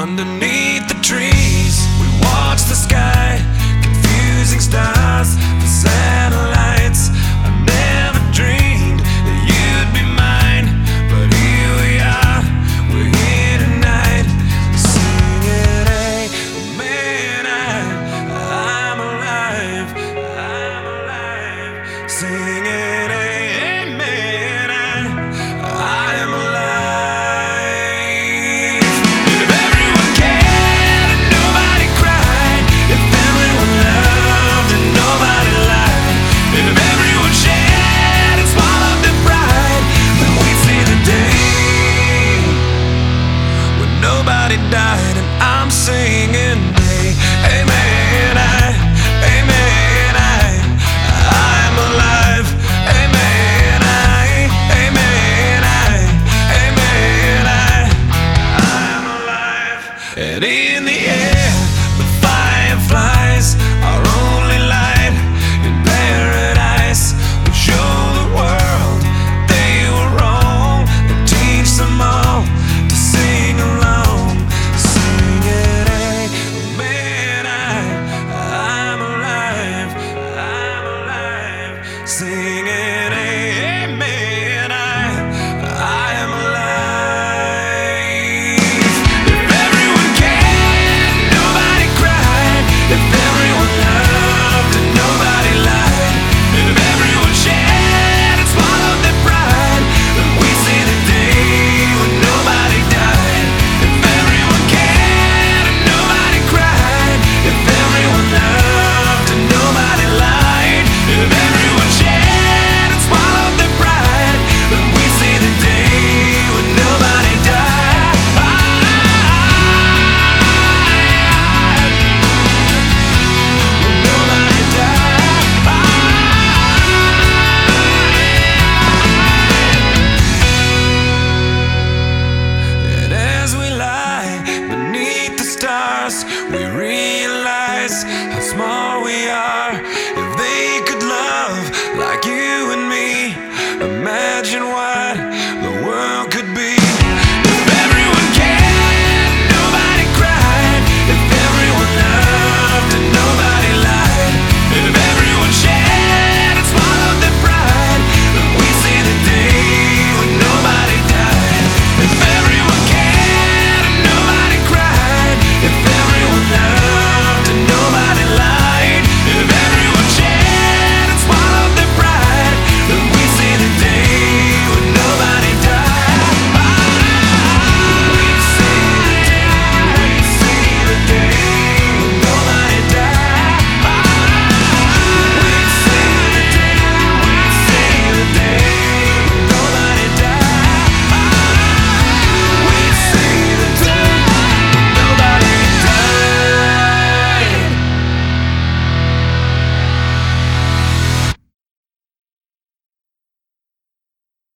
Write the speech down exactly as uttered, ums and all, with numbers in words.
Underneath the trees, we watch the sky, confusing stars, the satellites. I never dreamed that you'd be mine, but here we are, we're here tonight, singing, hey, man, I, I'm alive, I'm alive, singing, hey, man, I, I'm alive. Nobody died and I'm singing, hey, amen, I, amen, I, I'm alive, amen, I, amen, I, amen, I, I'm alive. And in the air, the fireflies, our only light in paradise, would show the world they were wrong and teach them all to sing along. Singing, amen, I, I am alive. If everyone cared, nobody cried. If everyone loved and nobody lied. If everyone shared and swallowed their pride, then we'd see the day when nobody died. If everyone cared and nobody cried. If everyone loved and nobody lied. If everyone shared and swallowed their pride, then we see the day when nobody died. When nobody died. And as we lie beneath the stars, we